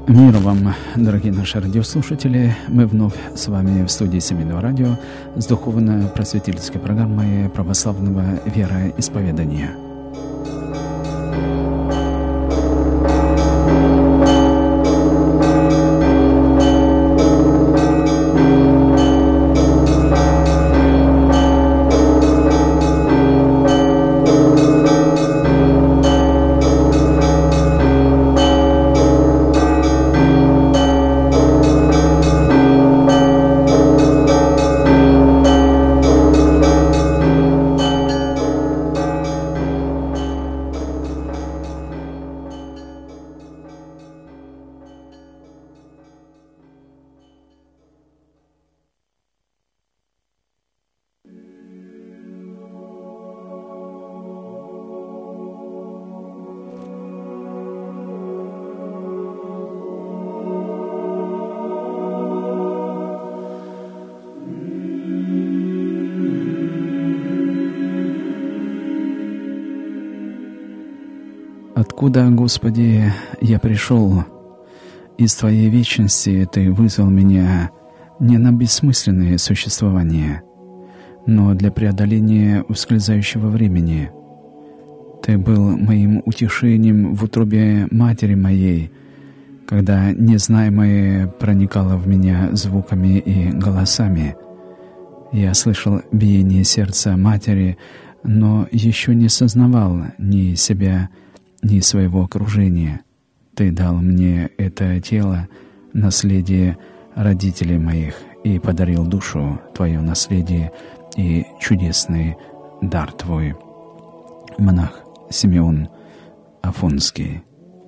Мир вам, дорогие наши радиослушатели. Мы вновь с вами в студии Семейного радио с духовно-просветительской программой православного вероисповедания. Откуда, Господи, я пришел? Из Твоей вечности Ты вызвал меня не на бессмысленное существование, но для преодоления ускользающего времени. Ты был моим утешением в утробе матери моей, когда незнаемое проникало в меня звуками и голосами. Я слышал биение сердца матери, но еще не сознавал ни себя, ни своего окружения. Ты дал мне это тело, наследие родителей моих, и подарил душу, Твое наследие и чудесный дар Твой. Монах Симеон Афонский.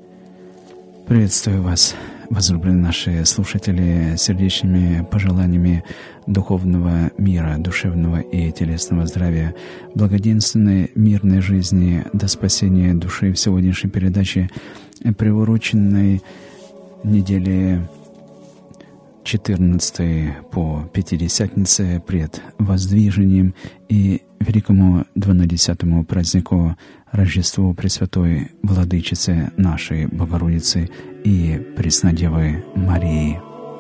Приветствую вас, возлюбленные наши слушатели, сердечными пожеланиями духовного мира, душевного и телесного здравия, благоденственной мирной жизни до спасения души в сегодняшней передаче, приуроченной неделе 14 по Пятидесятнице пред Воздвижением и великому 12-му празднику Рождеству Пресвятой Владычицы нашей Богородицы и Преснодевы Марии.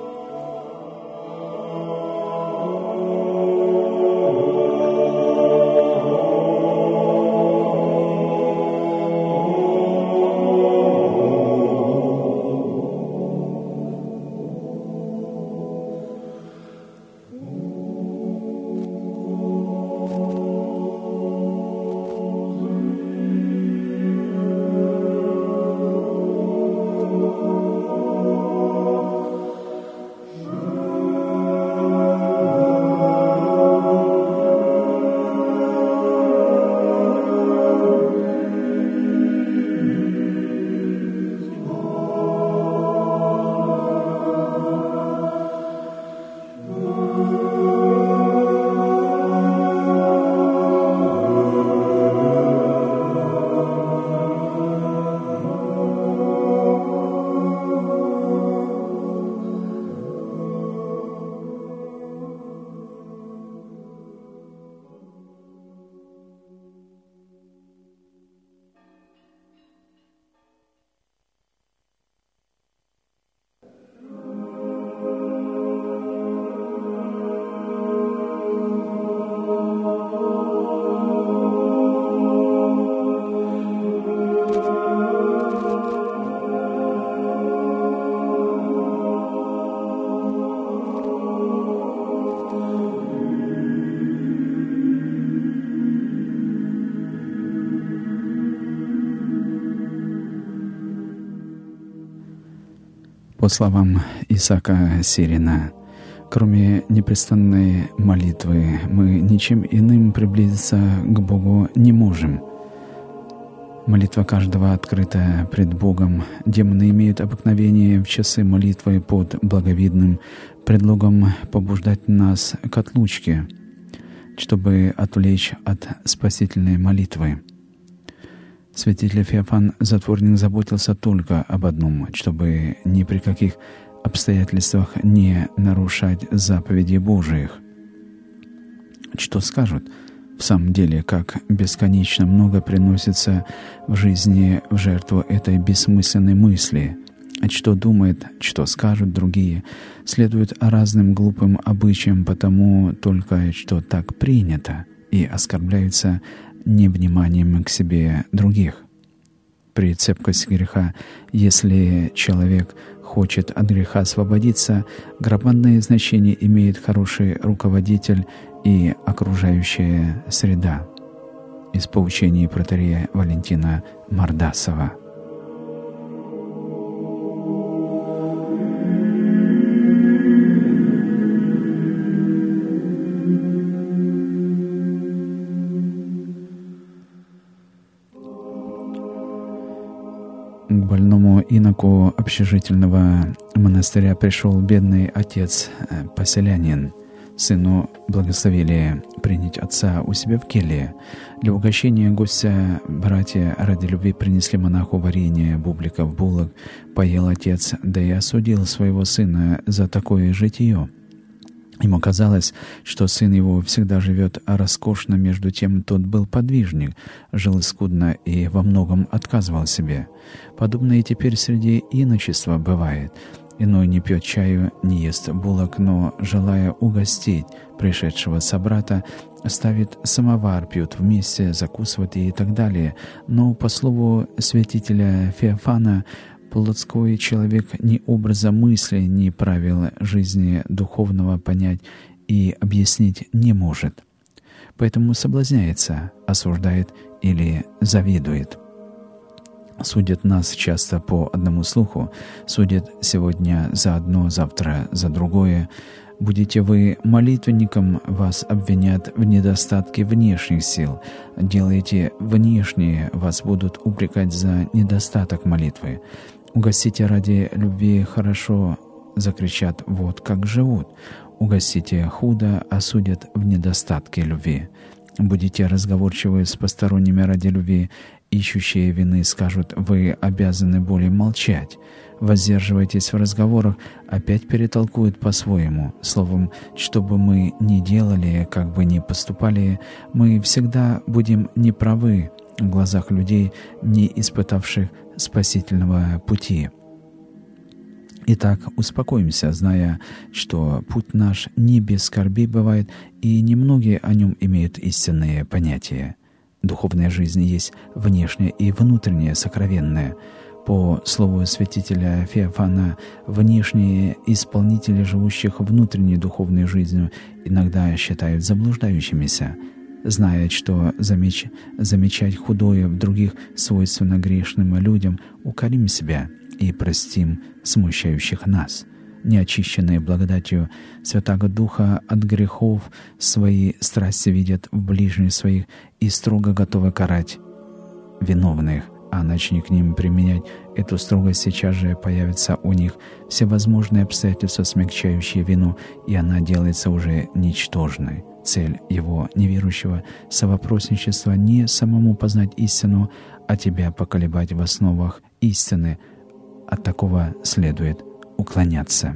По словам Исаака Сирина, кроме непрестанной молитвы мы ничем иным приблизиться к Богу не можем. Молитва каждого открыта пред Богом. Демоны имеют обыкновение в часы молитвы под благовидным предлогом побуждать нас к отлучке, чтобы отвлечь от спасительной молитвы. Святитель Феофан Затворник заботился только об одном, чтобы ни при каких обстоятельствах не нарушать заповедей Божиих. Что скажут? В самом деле, как бесконечно много приносится в жизни в жертву этой бессмысленной мысли, что думает, что скажут другие, следует разным глупым обычаям, потому только что так принято, и оскорбляются невниманием к себе других. При цепкости греха, если человек хочет от греха освободиться, громадное значение имеет хороший руководитель и окружающая среда. Из поучений протоиерея Валентина Мордасова. К больному иноку общежительного монастыря пришел бедный отец-поселянин. Сыну благословили принять отца у себя в келье. Для угощения гостя братья ради любви принесли монаху варенье, бубликов, булок. Поел отец, да и осудил своего сына за такое житие. Ему казалось, что сын его всегда живет роскошно, между тем тот был подвижник, жил скудно и во многом отказывал себе. Подобное и теперь среди иночества бывает. Иной не пьет чаю, не ест булок, но, желая угостить пришедшего собрата, ставит самовар, пьют вместе, закусывают и так далее. Но, по слову святителя Феофана, плотской человек ни образа мысли, ни правил жизни духовного понять и объяснить не может. Поэтому соблазняется, осуждает или завидует. Судят нас часто по одному слуху, судят сегодня за одно, завтра за другое. Будете вы молитвенником, вас обвинят в недостатке внешних сил. Делаете внешние, вас будут упрекать за недостаток молитвы. Угостите ради любви хорошо, закричат, вот как живут. Угостите худо, осудят в недостатке любви. Будете разговорчивы с посторонними ради любви, ищущие вины скажут, вы обязаны более молчать. Воздерживайтесь в разговорах, опять перетолкуют по-своему. Словом, что бы мы ни делали, как бы ни поступали, мы всегда будем неправы в глазах людей, не испытавших спасительного пути. Итак, успокоимся, зная, что путь наш не без скорби бывает, и немногие о нем имеют истинные понятия. Духовная жизнь есть внешняя и внутренняя, сокровенная. По слову святителя Феофана, внешние исполнители, живущих внутренней духовной жизнью, иногда считают заблуждающимися. Зная, что замечать худое в других свойственно грешным людям, укорим себя и простим смущающих нас. Неочищенные благодатью Святаго Духа от грехов свои страсти видят в ближних своих и строго готовы карать виновных, а начни к ним применять эту строгость, сейчас же появятся у них всевозможные обстоятельства, смягчающие вину, и она делается уже ничтожной. Цель его неверующего совопросничества не самому познать истину, а тебя поколебать в основах истины. От такого следует уклоняться.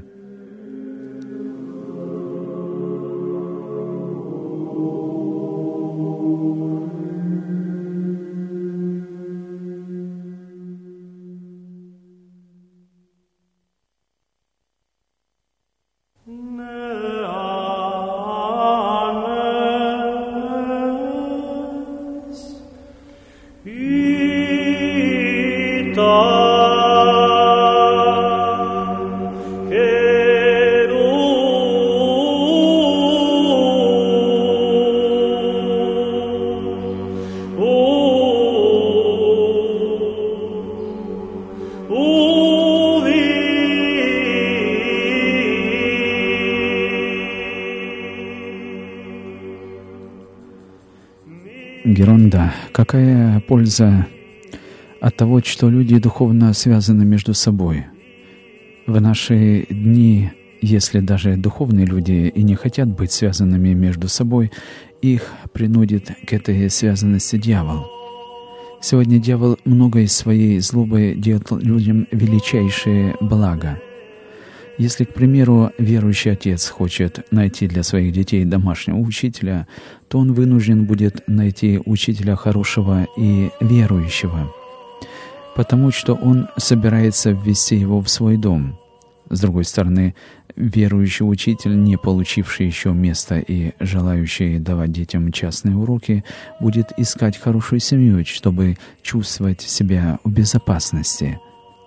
Геронда. Какая польза от того, что люди духовно связаны между собой? В наши дни, если даже духовные люди и не хотят быть связанными между собой, их принудит к этой связанности дьявол. Сегодня дьявол много из своей злобы делает людям величайшее благо. Если, к примеру, верующий отец хочет найти для своих детей домашнего учителя, то он вынужден будет найти учителя хорошего и верующего. потому что он собирается ввести его в свой дом. С другой стороны, верующий учитель, не получивший еще места и желающий давать детям частные уроки, будет искать хорошую семью, чтобы чувствовать себя в безопасности.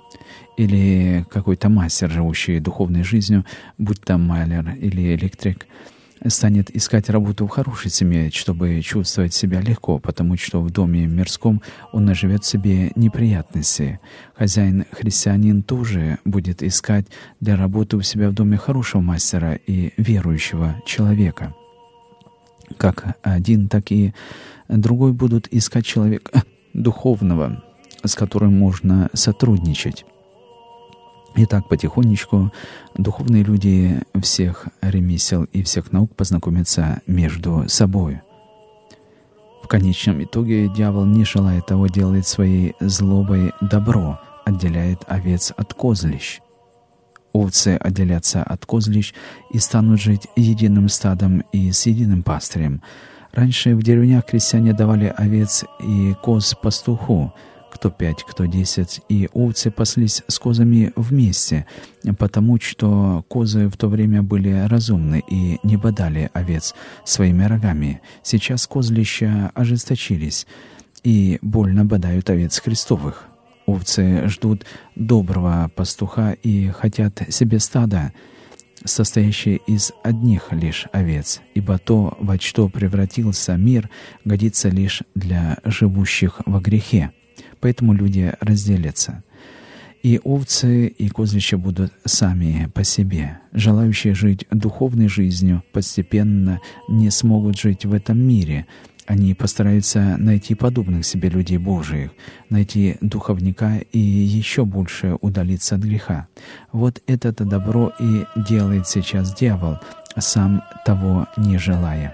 Или какой-то мастер, живущий духовной жизнью, будь то маляр или электрик, станет искать работу в хорошей семье, чтобы чувствовать себя легко, потому что в доме мирском он наживет себе неприятности. Хозяин-христианин тоже будет искать для работы у себя в доме хорошего мастера и верующего человека. Как один, так и другой будут искать человека духовного, с которым можно сотрудничать. И так потихонечку духовные люди всех ремесел и всех наук познакомятся между собой. В конечном итоге дьявол, не желая того, делает своей злобой добро, отделяет овец от козлищ. Овцы отделятся от козлищ и станут жить единым стадом и с единым пастырем. Раньше в деревнях крестьяне давали овец и коз пастуху, кто 5, кто 10, и овцы паслись с козами вместе, потому что козы в то время были разумны и не бодали овец своими рогами. Сейчас козлища ожесточились и больно бодают овец Христовых. Овцы ждут доброго пастуха и хотят себе стада, состоящее из одних лишь овец, ибо то, во что превратился мир, годится лишь для живущих во грехе. Поэтому люди разделятся. И овцы, и козлища будут сами по себе. Желающие жить духовной жизнью постепенно не смогут жить в этом мире. Они постараются найти подобных себе людей Божиих, найти духовника и еще больше удалиться от греха. Вот это-то добро и делает сейчас дьявол, сам того не желая.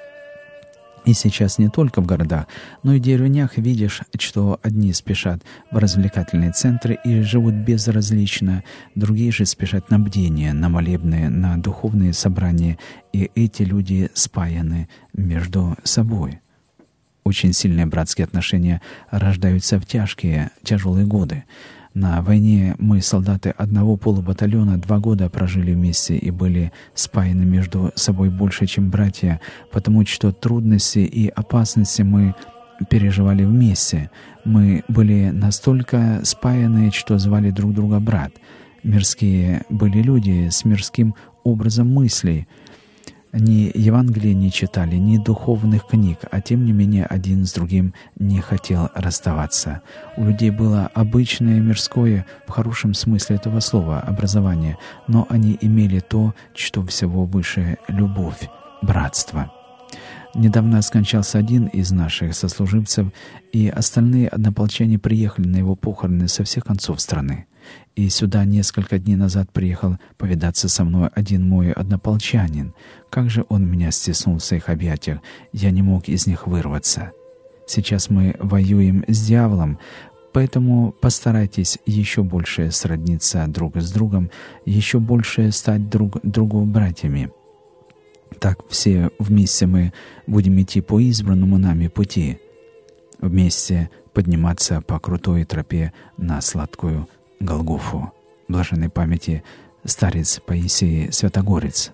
И сейчас не только в городах, но и в деревнях видишь, что одни спешат в развлекательные центры и живут безразлично, другие же спешат на бдение, на молебные, на духовные собрания, и эти люди спаяны между собой. Очень сильные братские отношения рождаются в тяжелые годы. На войне мы, солдаты одного полубатальона, 2 года прожили вместе и были спаяны между собой больше, чем братья, потому что трудности и опасности мы переживали вместе. Мы были настолько спаяны, что звали друг друга брат. Мирские были люди с мирским образом мыслей. Ни Евангелия не читали, ни духовных книг, а тем не менее один с другим не хотел расставаться. У людей было обычное мирское, в хорошем смысле этого слова, образование, но они имели то, что всего выше — любовь, братство. Недавно скончался один из наших сослуживцев, и остальные однополчане приехали на его похороны со всех концов страны. И сюда несколько дней назад приехал повидаться со мной один мой однополчанин. Как же он меня стиснул в своих объятиях, я не мог из них вырваться. Сейчас мы воюем с дьяволом, поэтому постарайтесь еще больше сродниться друг с другом, еще больше стать друг другу братьями. Так все вместе мы будем идти по избранному нами пути, вместе подниматься по крутой тропе на сладкую Голгофу. Блаженной памяти старец Паисий Святогорец.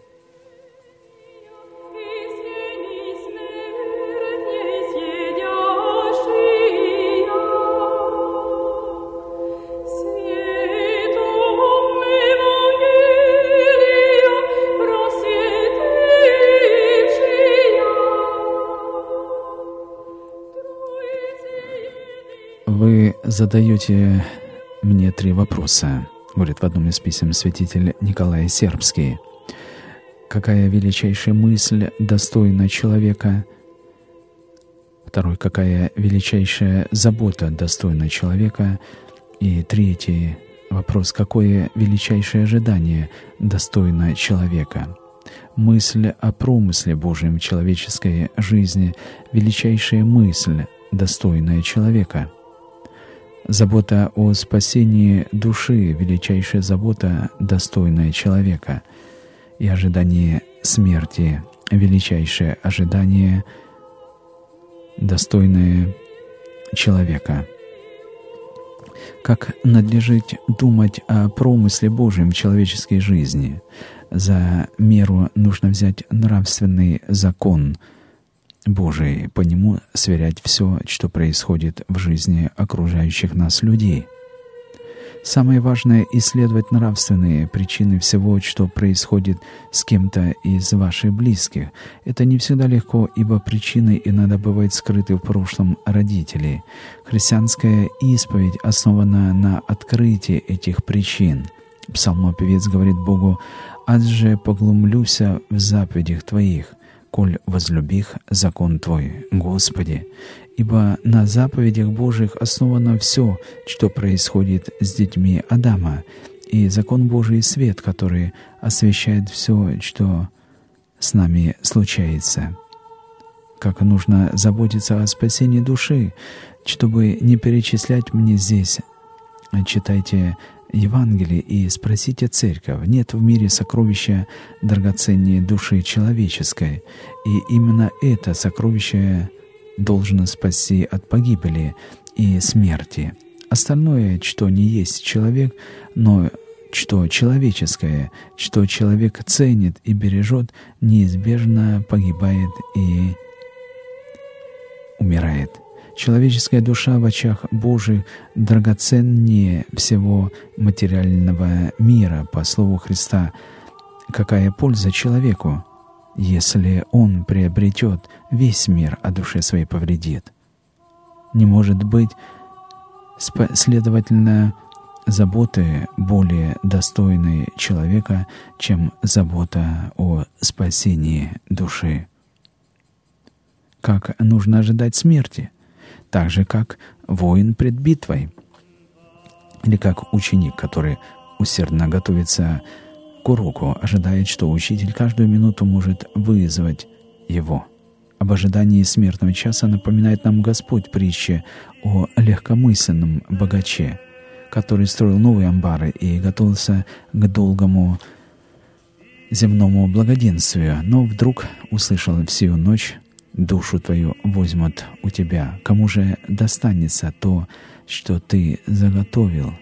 Вы задаете мне 3 вопроса, говорит в одном из писем святитель Николай Сербский. Какая величайшая мысль достойна человека? Второй, какая величайшая забота достойна человека? И 3 вопрос, какое величайшее ожидание достойно человека? Мысль о промысле Божьем в человеческой жизни, величайшая мысль, достойная человека. Забота о спасении души, величайшая забота, достойная человека. И ожидание смерти, величайшее ожидание, достойное человека. как надлежит думать о промысле Божьем в человеческой жизни. За меру нужно взять нравственный закон Божий, по нему сверять все, что происходит в жизни окружающих нас людей. Самое важное — исследовать нравственные причины всего, что происходит с кем-то из ваших близких. Это не всегда легко, ибо причины иногда бывают скрыты в прошлом родителей. Христианская исповедь основана на открытии этих причин. Псалмопевец говорит Богу: «Аз же поглумлюся в заповедях Твоих, коль возлюбих закон Твой, Господи». Ибо на заповедях Божьих основано все, что происходит с детьми Адама, и закон Божий — свет, который освещает все, что с нами случается. Как нужно заботиться о спасении души, чтобы не перечислять мне здесь, читайте Евангелие и спросите церковь. Нет в мире сокровища драгоценнее души человеческой, и именно это сокровище должно спасти от погибели и смерти. Остальное, что не есть человек, но что человеческое, что человек ценит и бережет, неизбежно погибает и умирает. Человеческая душа в очах Божьих драгоценнее всего материального мира, по слову Христа. Какая польза человеку, если он приобретет весь мир, а душе своей повредит? Не может быть, следовательно, заботы более достойной человека, чем забота о спасении души. Как нужно ожидать смерти, так же, как воин пред битвой, или как ученик, который усердно готовится к уроку, ожидает, что учитель каждую минуту может вызвать его. Об ожидании смертного часа напоминает нам Господь притчи о легкомысленном богаче, который строил новые амбары и готовился к долгому земному благоденствию, но вдруг услышал всю ночь: «Душу твою возьмут у тебя. Кому же достанется то, что ты заготовил?»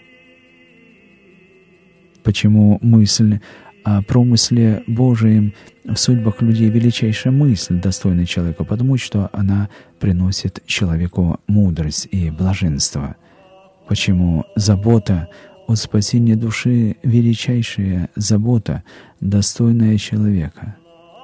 Почему мысль о промысле Божием в судьбах людей — величайшая мысль, достойная человека? Потому что она приносит человеку мудрость и блаженство. Почему забота о спасении души — величайшая забота, достойная человека?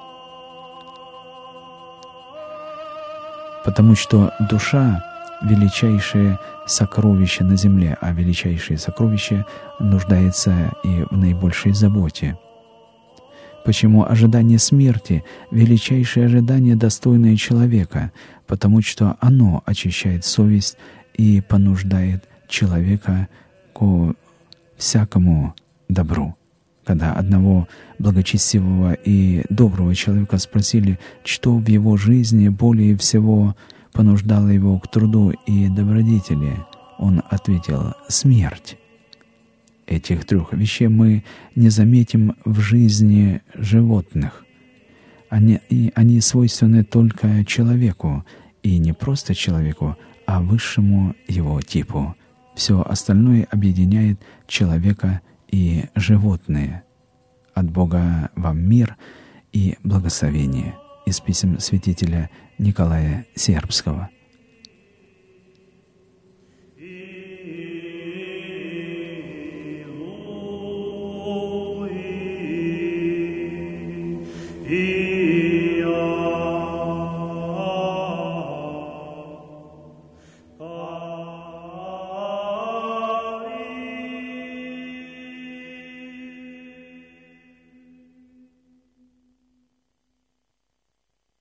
Потому что душа — величайшее сокровище на земле, а величайшее сокровище нуждается и в наибольшей заботе. Почему ожидание смерти — величайшее ожидание, достойное человека? Потому что оно очищает совесть и понуждает человека к всякому добру. Когда одного благочестивого и доброго человека спросили, что в его жизни более всего понуждало его к труду и добродетели, он ответил: смерть. Этих трех вещей мы не заметим в жизни животных. Они свойственны только человеку, и не просто человеку, а высшему его типу. Все остальное объединяет человека и животные. От Бога вам мир и благословение. Из писем святителя Николая Сербского.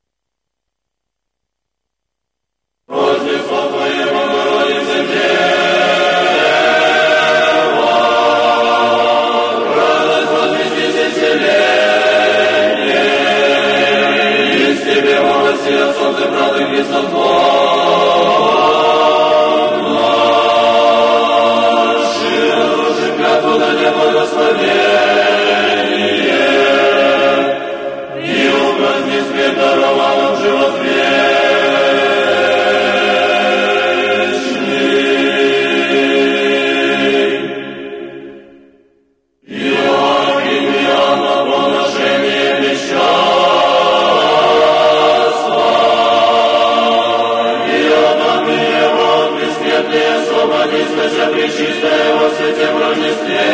Рождество Твое, Богородице, освободи, спася пречистая во святем Рождестве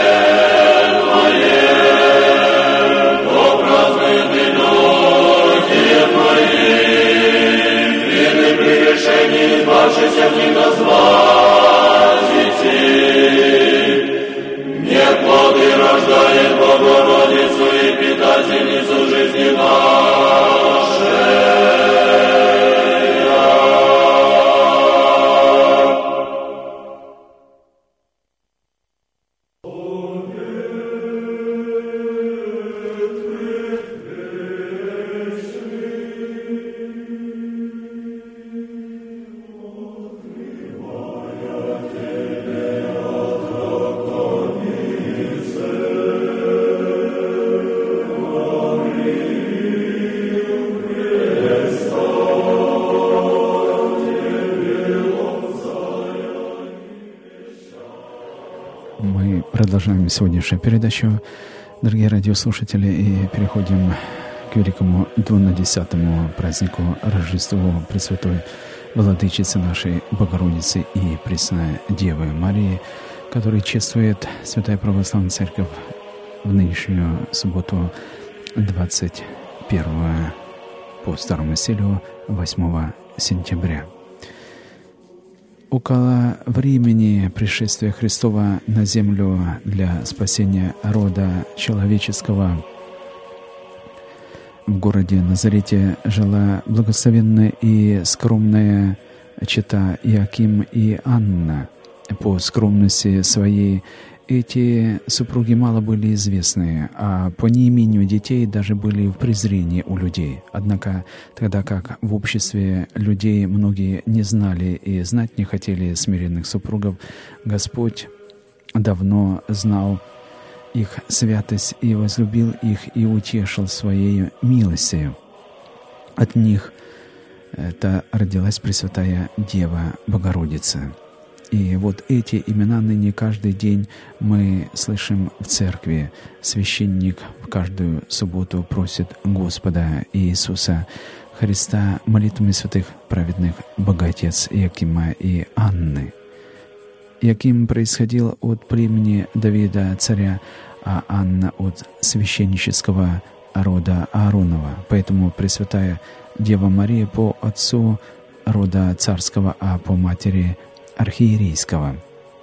Твоем. О празднуемый люди Твои, бедный при решении, избавшийся от них назвать детей. Нет плоды рождает Богородицу и питательницу жизни нашей. Продолжаем сегодняшнюю передачу, дорогие радиослушатели, и переходим к великому 12-му празднику Рождеству Пресвятой Владычицы нашей Богородицы и Пресной Девы Марии, который чествует Святая Православная Церковь в нынешнюю субботу 21 по старому стилю 8 сентября. Около времени пришествия Христова на землю для спасения рода человеческого в городе Назарете жила благословенная и скромная чета Иоаким и Анна. По скромности своей эти супруги мало были известны, а по неимению детей даже были в презрении у людей. Однако, тогда как в обществе людей многие не знали и знать не хотели смиренных супругов, Господь давно знал их святость и возлюбил их и утешил своей милостью. От них родилась Пресвятая Дева Богородица. И вот эти имена ныне каждый день мы слышим в церкви. Священник в каждую субботу просит Господа Иисуса Христа молитвами святых праведных Богатец Иоакима и Анны. Иоаким происходил от племени Давида царя, а Анна от священнического рода Ааронова. Поэтому Пресвятая Дева Мария по отцу рода царского, а по матери архиерейского.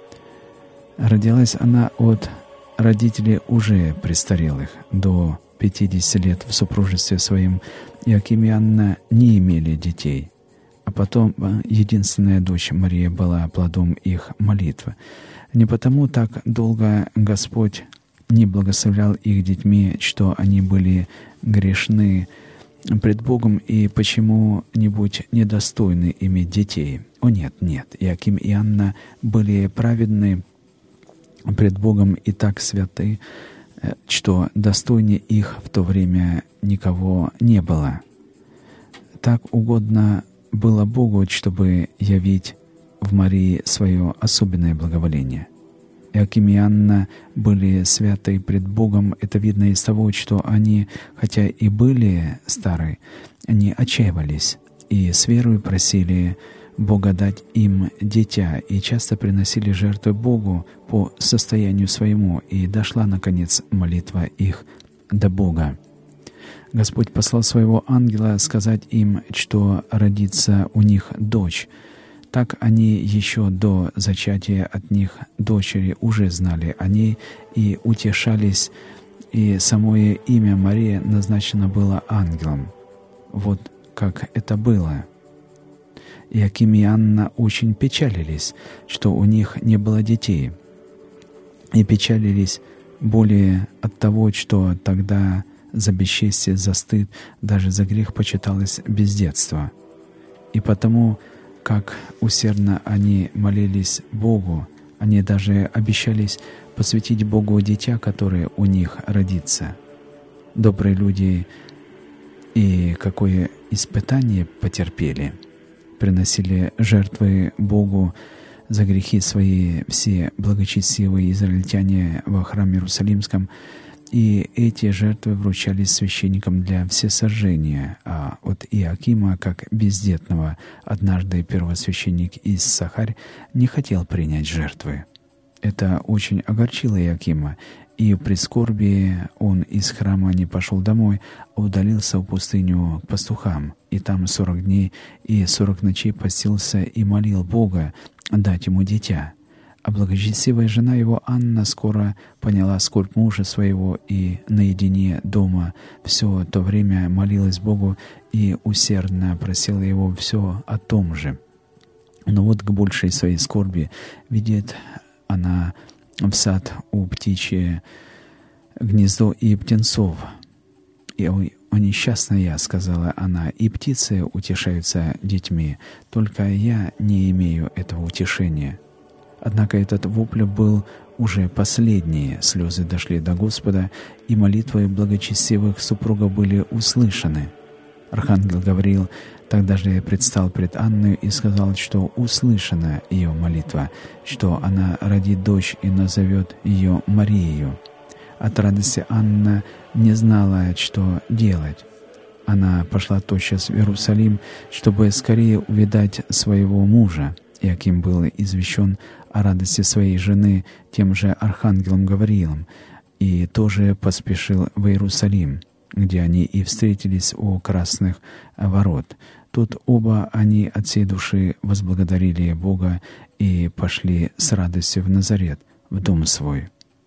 Родилась она от родителей уже престарелых. До 50 лет в супружестве своим Иоаким и Анна не имели детей. А потом единственная дочь Мария была плодом их молитвы. Не потому так долго Господь не благословлял их детьми, что они были грешны пред Богом и почему-нибудь недостойны иметь детей. О нет, нет, Иоаким и Анна были праведны пред Богом и так святы, что достойнее их в то время никого не было. Так угодно было Богу, чтобы явить в Марии свое особенное благоволение. Иоаким и Анна были святы пред Богом. Это видно из того, что они, хотя и были стары, не отчаивались и с верой просили Бога дать им дитя, и часто приносили жертвы Богу по состоянию своему, и дошла, наконец, молитва их до Бога. Господь послал своего ангела сказать им, что родится у них дочь. Так они еще до зачатия от них дочери уже знали о ней и утешались, и самое имя Мария назначено было ангелом. Вот как это было. Иоаким и Анна очень печалились, что у них не было детей, и печалились более от того, что тогда за бесчестие, за стыд, даже за грех почиталось бездетство. И потому, как усердно они молились Богу, они даже обещались посвятить Богу дитя, которое у них родится. Добрые люди и какое испытание потерпели. Приносили жертвы Богу за грехи свои все благочестивые израильтяне во храме Иерусалимском, и эти жертвы вручались священникам для всесожжения, а от Иоакима, как бездетного, однажды первосвященник Иссахарь не хотел принять жертвы. Это очень огорчило Иоакима, и в прискорбии он из храма не пошел домой, а удалился в пустыню к пастухам, и там 40 дней и 40 ночей постился и молил Бога дать ему дитя. А благочестивая жена его Анна скоро поняла скорбь мужа своего и наедине дома все то время молилась Богу и усердно просила его все о том же. Но вот к большей своей скорби видит она в сад у птичье гнездо и птенцов. «И о несчастная я», — сказала она, — «и птицы утешаются детьми, только я не имею этого утешения». Однако этот вопль был уже последний, слезы дошли до Господа, и молитвы благочестивых супругов были услышаны. Архангел Гавриил тогда же предстал пред Анной и сказал, что услышана ее молитва, что она родит дочь и назовет ее Марией. От радости Анна не знала, что делать. Она пошла тотчас в Иерусалим, чтобы скорее увидать своего мужа. Иоаким был извещен о радости своей жены тем же архангелом Гавриилом, и тоже поспешил в Иерусалим, где они и встретились у красных ворот. Тут оба они от всей души возблагодарили Бога и пошли с радостью в Назарет, в дом свой.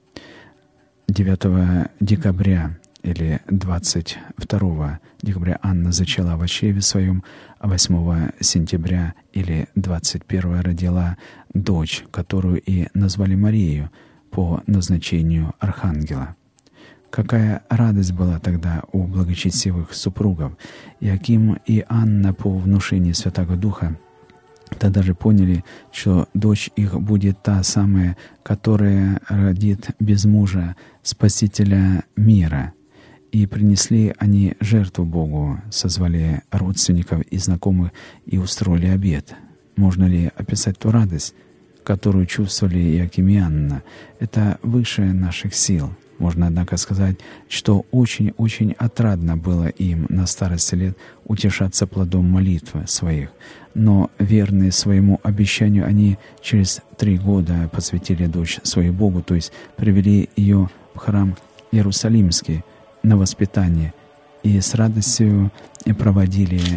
9 декабря или 22 декабря Анна зачала в чреве своем, а 8 сентября или 21 родила дочь, которую и назвали Марией по назначению архангела. Какая радость была тогда у благочестивых супругов! Иоаким и Анна по внушению Святого Духа тогда же поняли, что дочь их будет та самая, которая родит без мужа Спасителя мира. И принесли они жертву Богу, созвали родственников и знакомых и устроили обед. Можно ли описать ту радость, которую чувствовали Иоаким и Анна? Это выше наших сил. Можно, однако, сказать, что очень-очень отрадно было им на старости лет утешаться плодом молитвы своих. Но верные своему обещанию, они через 3 года посвятили дочь свою Богу, то есть привели ее в храм Иерусалимский на воспитание и с радостью проводили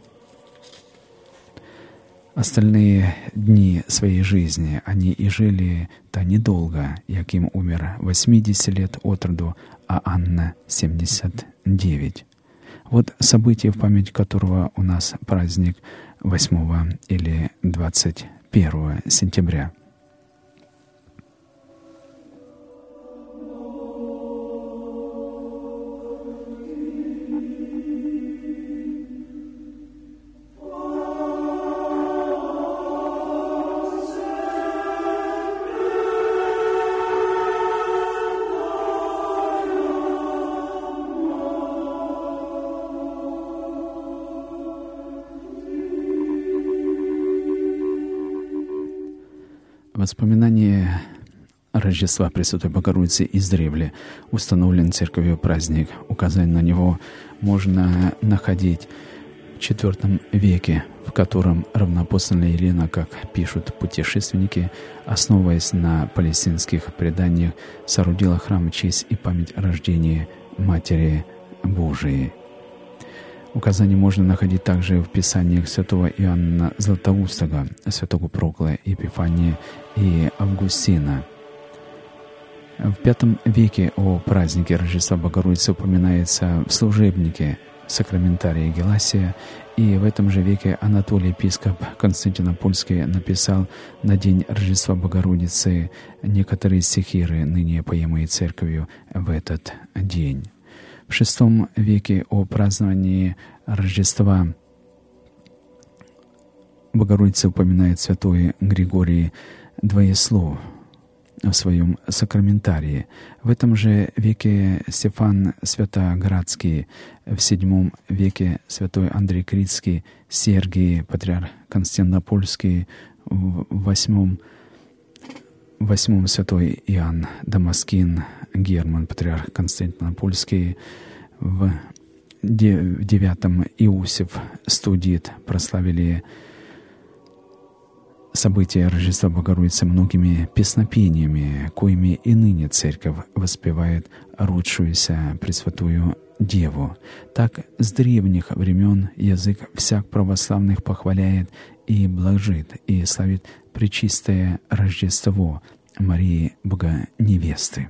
остальные дни своей жизни. Они и жили-то недолго. Иоаким умер 80 лет от роду, а Анна 79. Вот событие, в память которого у нас праздник 8 или 21 сентября. Воспоминание Рождества Пресвятой Богородицы издревле установлен Церковью праздник. Указание на него можно находить в IV веке, в котором равноапостольная Елена, как пишут путешественники, основываясь на палестинских преданиях, соорудила храм в честь и память о рождении Матери Божией. Указания можно находить также в писаниях святого Иоанна Златоустого, святого Прокла, Епифания и Августина. В V веке о празднике Рождества Богородицы упоминается в служебнике Сакраментария Геласия, и в этом же веке Анатолий, епископ Константинопольский, написал на день Рождества Богородицы некоторые стихиры, ныне поемые Церковью в этот день. В VI веке о праздновании Рождества Богородицы упоминает святой Григорий Двоеслов в своем Сакраментарии. В этом же веке Стефан Святоградский, в VII веке святой Андрей Критский, Сергий, патриарх Константинопольский в VIII VIII святой Иоанн Дамаскин, Герман, патриарх Константинопольский, в IX Иосиф Студит прославили события Рождества Богородицы многими песнопениями, коими и ныне Церковь воспевает родшуюся Пресвятую Деву. Так с древних времен язык всяк православных похваляет и блажит, и славит пречистое Рождество Марии Богоневесты.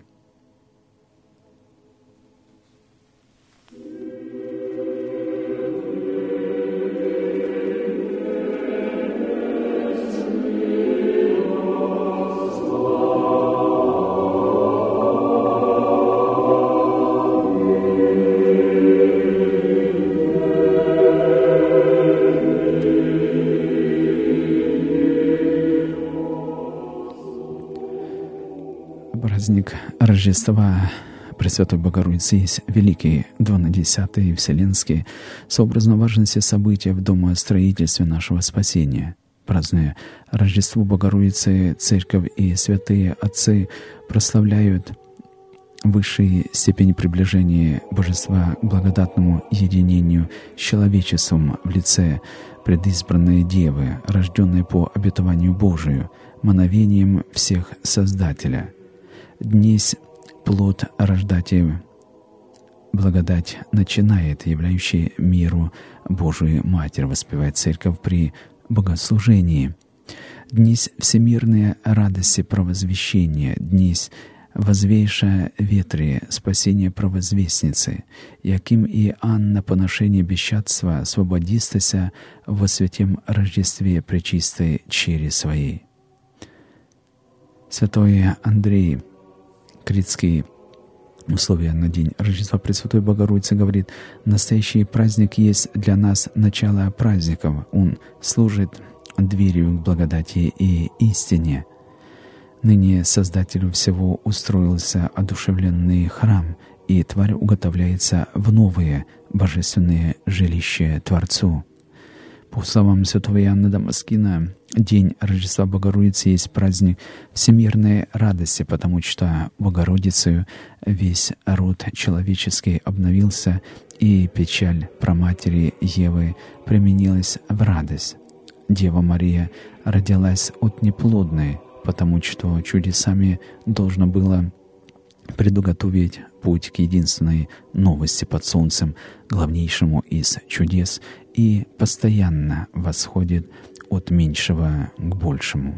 Праздник Рождества Пресвятой Богородицы есть великий 12-й Вселенский, сообразно важности события в домостроительстве нашего спасения. Празднуя Рождество Богородицы, Церковь и святые Отцы прославляют высшие степени приближения Божества к благодатному единению с человечеством в лице предизбранной Девы, рожденной по обетованию Божию, мановением всех Создателя. Днесь плод рождати благодать начинает, являющий миру Божию Матерь, воспевает Церковь при богослужении. Днесь всемирные радости провозвещения, днесь возвейша ветре спасения провозвестницы, яким и Анна поношение бесчадства освободистася во святем Рождестве пречистой чери своей. Святой Андрей Критский, условия на день Рождества Пресвятой Богородицы, говорит: настоящий праздник есть для нас начало праздников. Он служит дверью к благодати и истине. Ныне Создателю всего устроился одушевленный храм, и тварь уготовляется в новые божественные жилища Творцу. По словам святого Иоанна Дамаскина, день Рождества Богородицы есть праздник всемирной радости, потому что Богородицею весь род человеческий обновился, и печаль праматери Евы применилась в радость. Дева Мария родилась от неплодной, потому что чудесами должно было предуготовить путь к единственной новости под солнцем, главнейшему из чудес, и постоянно восходит от меньшего к большему.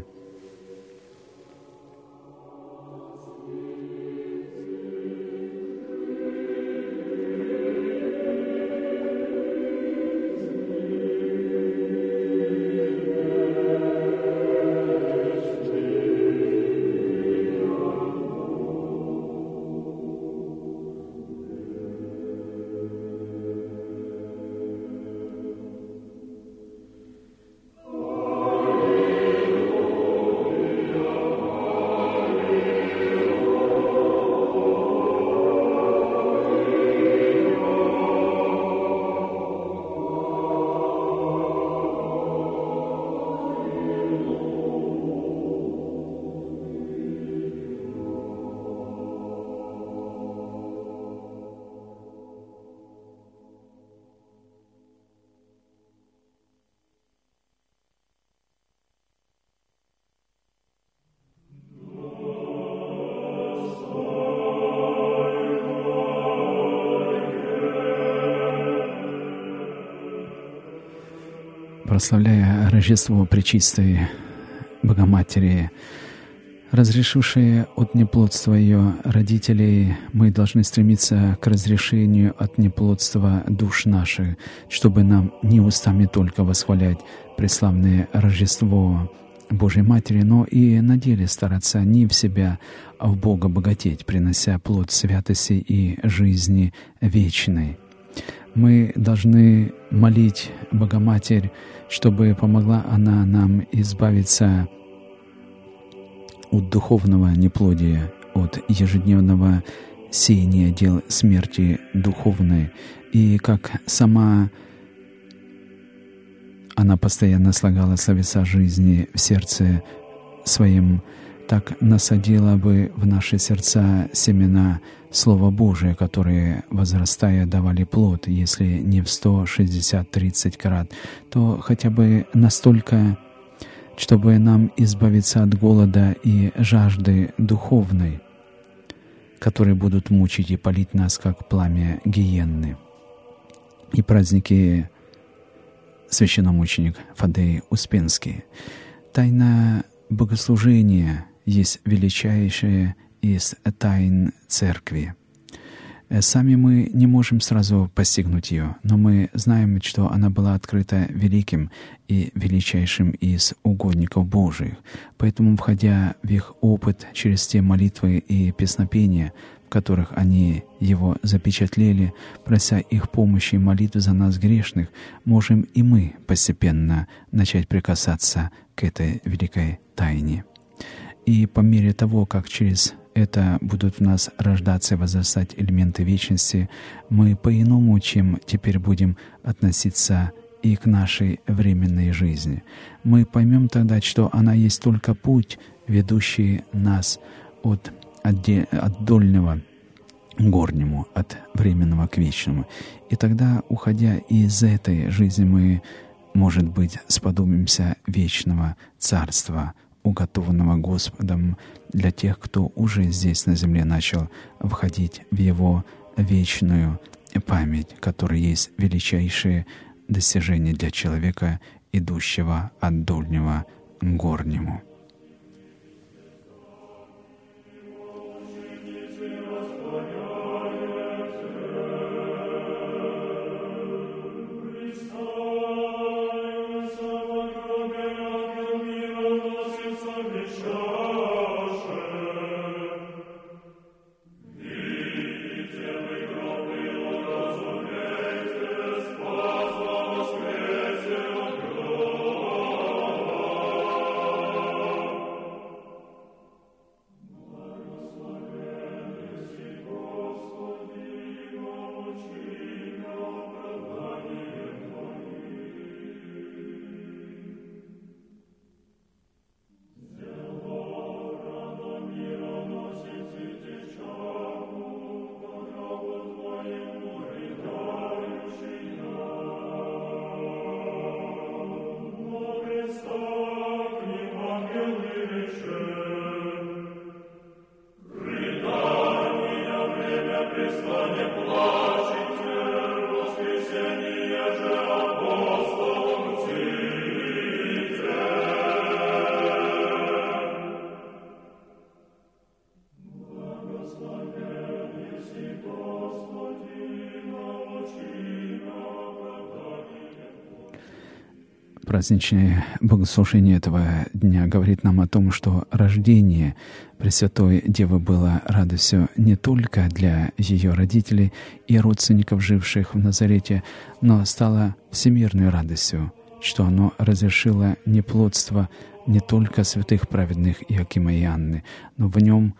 Прославляя Рождество Пречистой Богоматери, разрешившей от неплодства ее родителей, мы должны стремиться к разрешению от неплодства душ наших, чтобы нам не устами только восхвалять преславное Рождество Божьей Матери, но и на деле стараться не в себя, а в Бога богатеть, принося плод святости и жизни вечной. Мы должны молить Богоматерь, чтобы помогла она нам избавиться от духовного неплодия, от ежедневного сеяния дел смерти духовной. И как сама она постоянно слагала словеса жизни в сердце своем, так насадила бы в наши сердца семена Слова Божия, которые, возрастая, давали плод, если не в 100, 60, 30 крат, то хотя бы настолько, чтобы нам избавиться от голода и жажды духовной, которые будут мучить и палить нас, как пламя гиенны. И праздники священномученик Фаддей Успенский. Тайна богослужения есть величайшая из тайн Церкви. Сами мы не можем сразу постигнуть ее, но мы знаем, что она была открыта великим и величайшим из угодников Божиих. Поэтому, входя в их опыт через те молитвы и песнопения, в которых они его запечатлели, прося их помощи и молитвы за нас грешных, можем и мы постепенно начать прикасаться к этой великой тайне. И по мере того, как через это будут в нас рождаться и возрастать элементы вечности, мы по-иному, чем теперь будем относиться и к нашей временной жизни. Мы поймем тогда, что она есть только путь, ведущий нас от дольнего к горнему, от временного к вечному. И тогда, уходя из этой жизни, мы, может быть, сподобимся вечного Царства, уготованного Господом для тех, кто уже здесь на земле начал входить в Его вечную память, которая есть величайшее достижение для человека, идущего от дольнего к горнему. Праздничное богослужение этого дня говорит нам о том, что рождение Пресвятой Девы было радостью не только для ее родителей и родственников, живших в Назарете, но стало всемирной радостью, что оно разрешило неплодство не только святых праведных Иоакима и Анны, но в нем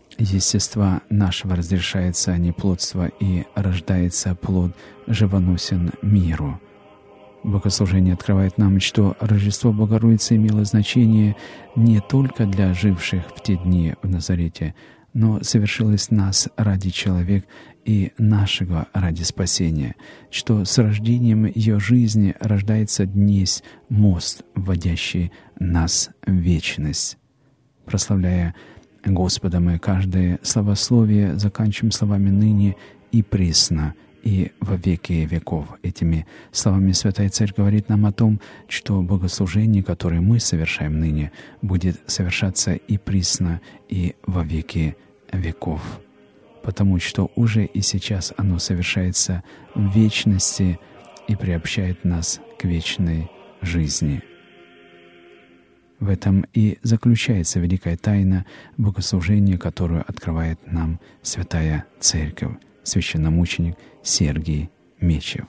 естества нашего разрешается неплодство и рождается плод живоносен миру. Богослужение открывает нам, что Рождество Богородицы имело значение не только для живших в те дни в Назарете, но совершилось нас ради человек и нашего ради спасения, что с рождением ее жизни рождается днесь мост, вводящий нас в вечность. Прославляя Господа, мы каждое словословие заканчиваем словами «ныне и присно», и во веки веков. Этими словами Святая Церковь говорит нам о том, что богослужение, которое мы совершаем ныне, будет совершаться и присно, и во веки веков. Потому что уже и сейчас оно совершается в вечности и приобщает нас к вечной жизни. В этом и заключается великая тайна богослужения, которую открывает нам Святая Церковь, священномученик Сергий Мечев.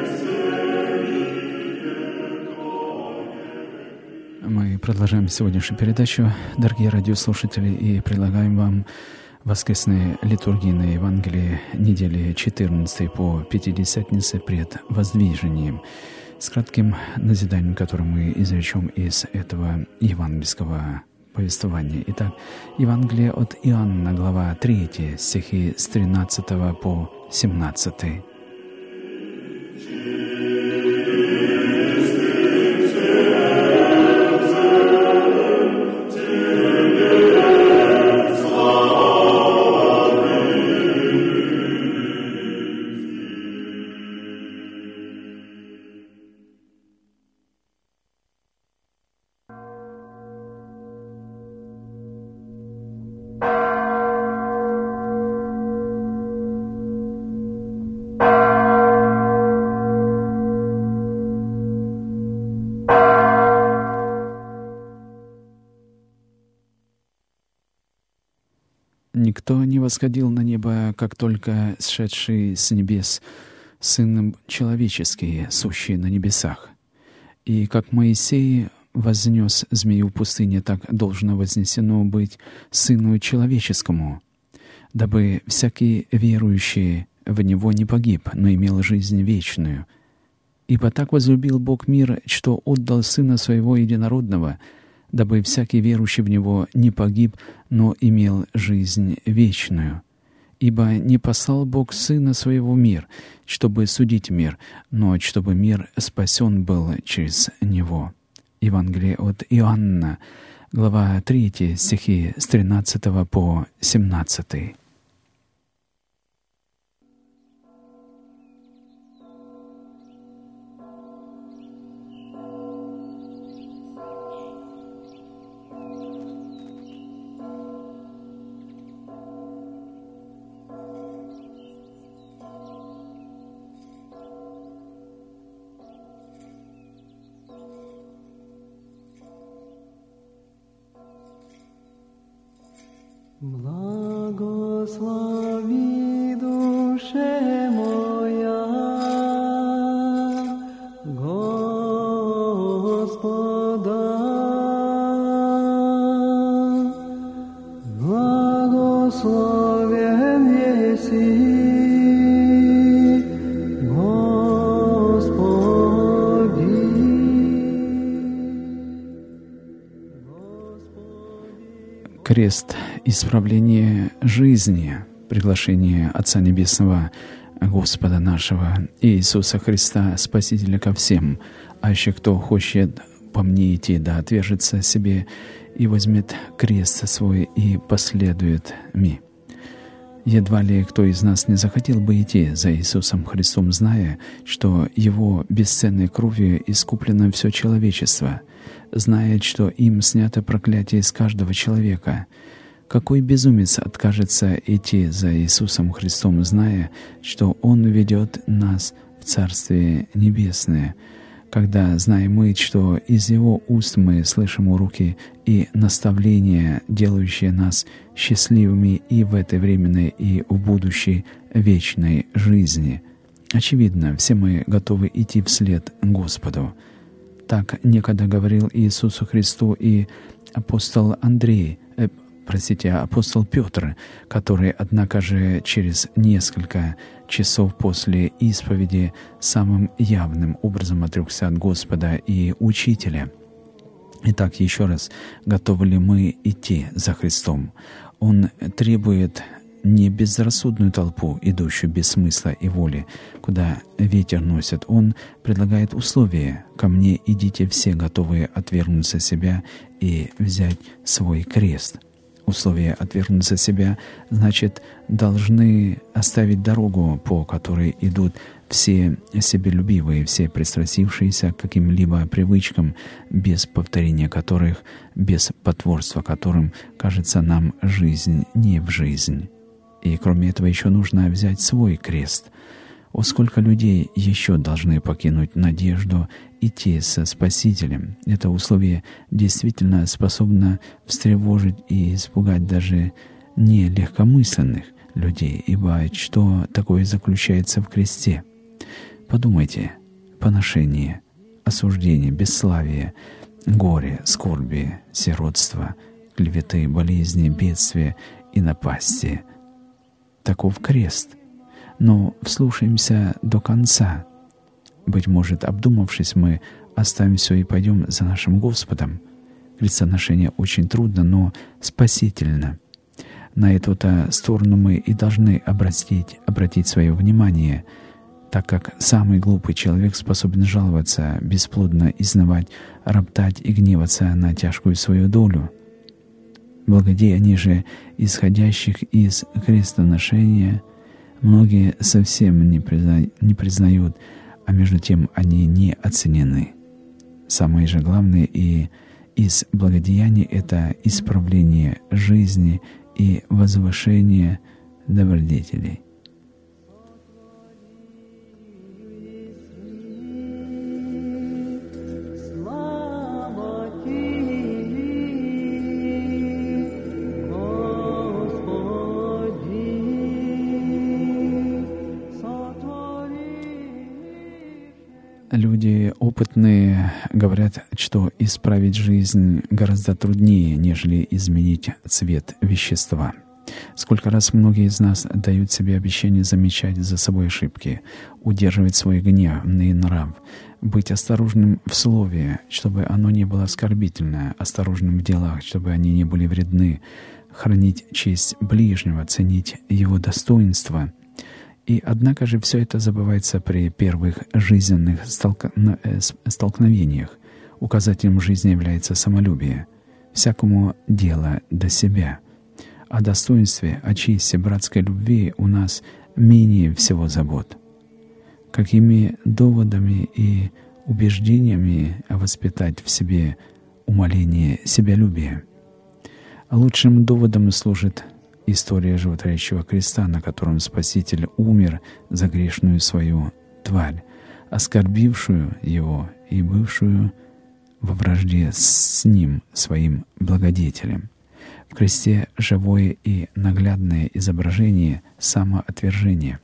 Мы продолжаем сегодняшнюю передачу, дорогие радиослушатели, и предлагаем вам воскресные литургийные Евангелия недели 14 по Пятидесятнице пред Воздвижением, с кратким назиданием, которое мы извлечем из этого евангельского повествования. Итак, Евангелие от Иоанна, глава 3, стихи с 13 по 17. Никто не восходил на небо, как только сшедший с небес Сын Человеческий, сущий на небесах. И как Моисей вознес змею в пустыне, так должно вознесено быть Сыну Человеческому, дабы всякий верующий в Него не погиб, но имел жизнь вечную. Ибо так возлюбил Бог мир, что отдал Сына Своего Единородного, дабы всякий верующий в Него не погиб, но имел жизнь вечную. Ибо не послал Бог Сына Своего в мир, чтобы судить мир, но чтобы мир спасен был через Него». Евангелие от Иоанна, глава 3, стихи с 13 по 17. Благослови, душе моя, Господа, благословен еси, Крест — исправление жизни, приглашение Отца Небесного, Господа нашего Иисуса Христа, Спасителя ко всем, а еще кто хочет по мне идти, да отвержется себе и возьмет крест свой и последует ми. Едва ли кто из нас не захотел бы идти за Иисусом Христом, зная, что Его бесценной кровью искуплено все человечество, зная, что им снято проклятие с каждого человека. Какой безумец откажется идти за Иисусом Христом, зная, что Он ведет нас в Царствие Небесное, когда знаем мы, что из Его уст мы слышим уроки и наставления, делающие нас счастливыми и в этой временной, и в будущей вечной жизни. Очевидно, все мы готовы идти вслед Господу. Так некогда говорил Иисусу Христу и апостол Петр, который, однако же, через несколько часов после исповеди самым явным образом отрекся от Господа и Учителя. Итак, еще раз, готовы ли мы идти за Христом? Он требует не безрассудную толпу, идущую без смысла и воли, куда ветер носит. Он предлагает условия: «Ко мне идите все, готовые отвергнуться себя и взять свой крест». Условия отвергнуться себя, значит, должны оставить дорогу, по которой идут все себелюбивые, все пристрастившиеся к каким-либо привычкам, без повторения которых, без потворства которым кажется нам жизнь не в жизнь. И кроме этого еще нужно взять свой крест. О, сколько людей еще должны покинуть надежду идти со Спасителем. Это условие действительно способно встревожить и испугать даже не легкомысленных людей, ибо что такое заключается в кресте? Подумайте: поношение, осуждение, бесславие, горе, скорби, сиротство, клеветы, болезни, бедствия и напасти. Таков крест. Но вслушаемся до конца. Быть может, обдумавшись, мы оставим все и пойдем за нашим Господом. Крестоношение очень трудно, но спасительно. На эту-то сторону мы и должны обратить свое внимание, так как самый глупый человек способен жаловаться, бесплодно изнывать, роптать и гневаться на тяжкую свою долю. Благодеяния же, исходящих из крестоношения, многие совсем не признают, а между тем они не оценены. Самое же главное и из благодеяний — это исправление жизни и возвышение добродетелей. Люди опытные говорят, что исправить жизнь гораздо труднее, нежели изменить цвет вещества. Сколько раз многие из нас дают себе обещание замечать за собой ошибки, удерживать свой гневный нрав, быть осторожным в слове, чтобы оно не было оскорбительно, осторожным в делах, чтобы они не были вредны, хранить честь ближнего, ценить его достоинство. И однако же все это забывается при первых жизненных столкновениях. Указателем жизни является самолюбие. Всякому дело до себя. О достоинстве, о чести, братской любви у нас менее всего забот. Какими доводами и убеждениями воспитать в себе умаление себялюбия? Лучшим доводом служит история животворящего креста, на котором Спаситель умер за грешную свою тварь, оскорбившую его и бывшую во вражде с ним, своим благодетелем. В кресте живое и наглядное изображение самоотвержения.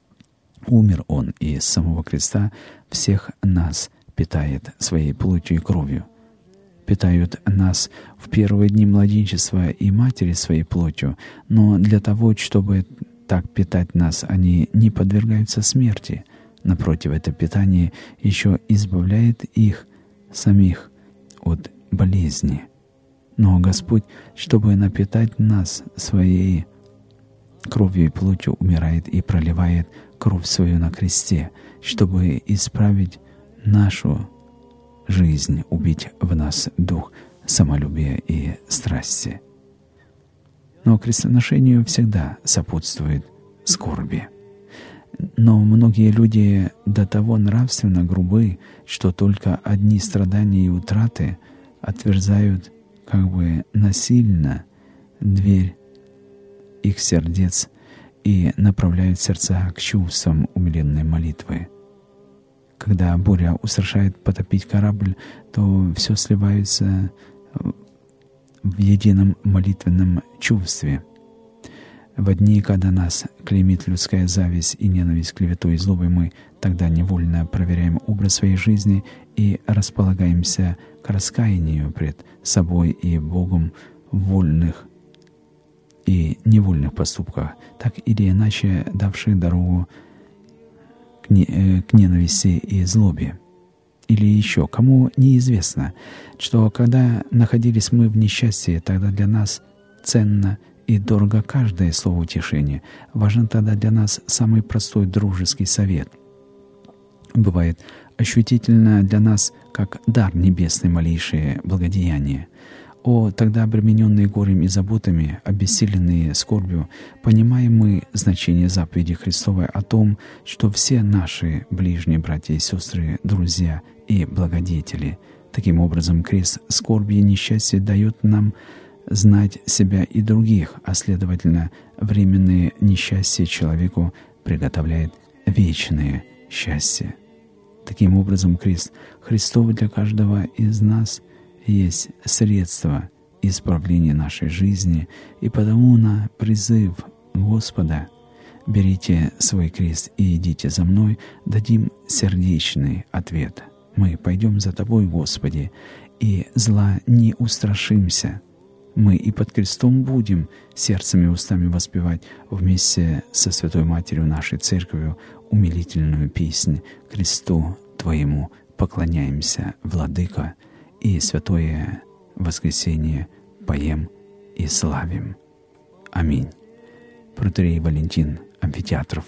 Умер он, и с самого креста всех нас питает своей плотью и кровью. Питают нас в первые дни младенчества и матери своей плотью, но для того, чтобы так питать нас, они не подвергаются смерти. Напротив, это питание еще избавляет их самих от болезни. Но Господь, чтобы напитать нас своей кровью и плотью, умирает и проливает кровь свою на кресте, чтобы исправить нашу жизнь, убить в нас дух самолюбия и страсти. Но крестоношению всегда сопутствует скорби. Но многие люди до того нравственно грубы, что только одни страдания и утраты отверзают как бы насильно дверь их сердец и направляют сердца к чувствам умиленной молитвы. Когда буря устрашает потопить корабль, то все сливается в едином молитвенном чувстве. В дни, когда нас клеймит людская зависть и ненависть, клеветой и злобой, мы тогда невольно проверяем образ своей жизни и располагаемся к раскаянию пред собой и Богом в вольных и невольных поступках, так или иначе давших дорогу к ненависти и злобе. Или еще, кому неизвестно, что когда находились мы в несчастье, тогда для нас ценно и дорого каждое слово утешения. Важен тогда для нас самый простой дружеский совет. Бывает ощутительно для нас, как дар небесный, малейшее благодеяние. О, тогда обремененные горем и заботами, обессиленные скорбью, понимаем мы значение заповеди Христовой о том, что все наши ближние братья и сестры, друзья и благодетели. Таким образом, крест скорби и несчастья дает нам знать себя и других, а следовательно, временные несчастья человеку приготовляет вечное счастье. Таким образом, крест Христов для каждого из нас есть средство исправления нашей жизни, и потому на призыв Господа «Берите свой крест и идите за мной», дадим сердечный ответ: «Мы пойдем за Тобой, Господи, и зла не устрашимся». Мы и под крестом будем сердцем и устами воспевать вместе со Святой Матерью нашей Церковью умилительную песнь «Кресту Твоему поклоняемся, Владыка», и святое воскресение поем и славим. Аминь. Протоиерей Валентин Амфитеатров.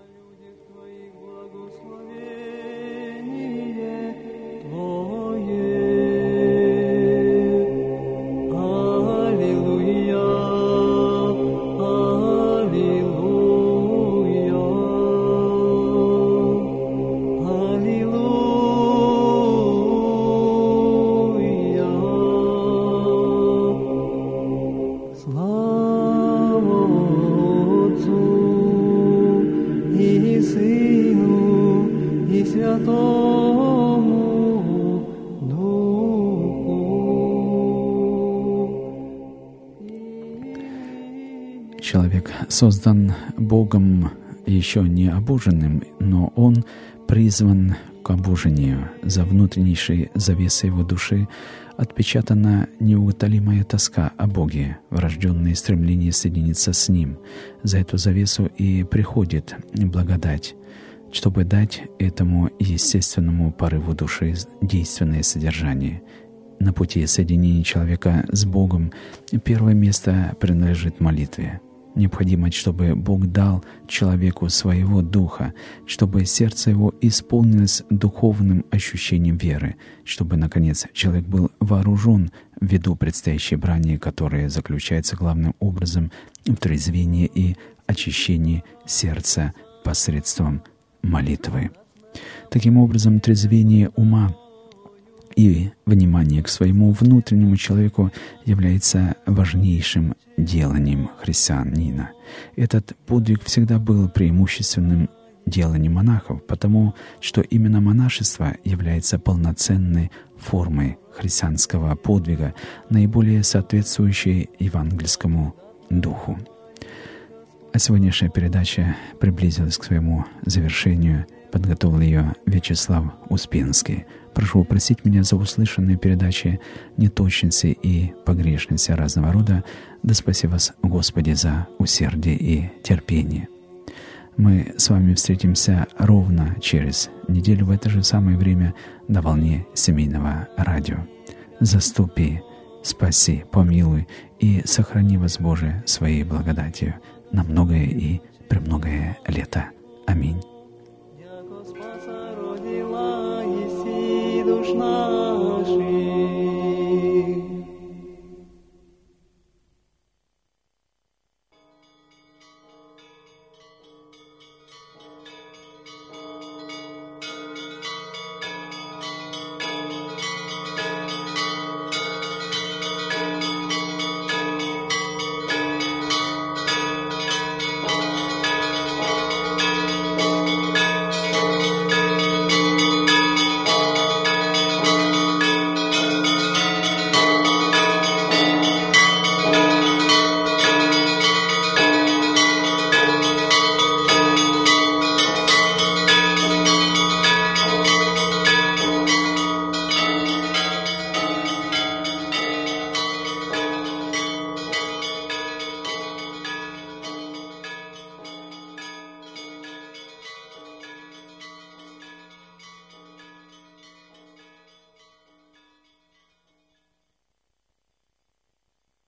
Человек создан Богом еще не обуженным, но он призван к обужению. За внутреннейшей завесой его души отпечатана неутолимая тоска о Боге, врожденное стремление соединиться с Ним. За эту завесу и приходит благодать, чтобы дать этому естественному порыву души действенное содержание. На пути соединения человека с Богом первое место принадлежит молитве. Необходимо, чтобы Бог дал человеку своего духа, чтобы сердце его исполнилось духовным ощущением веры, чтобы, наконец, человек был вооружен ввиду предстоящей брани, которая заключается главным образом в трезвении и очищении сердца посредством молитвы. Таким образом, трезвение ума и внимание к своему внутреннему человеку является важнейшим деланием христианина. Этот подвиг всегда был преимущественным деланием монахов, потому что именно монашество является полноценной формой христианского подвига, наиболее соответствующей евангельскому духу. А сегодняшняя передача приблизилась к своему завершению. Подготовил ее Вячеслав Успенский. Прошу простить меня за услышанные передачи, неточности и погрешности разного рода. Да спаси вас, Господи, за усердие и терпение. Мы с вами встретимся ровно через неделю в это же самое время на волне семейного радио. Заступи, спаси, помилуй и сохрани вас, Боже, своей благодатью на многое и премногое лето. Аминь. Душна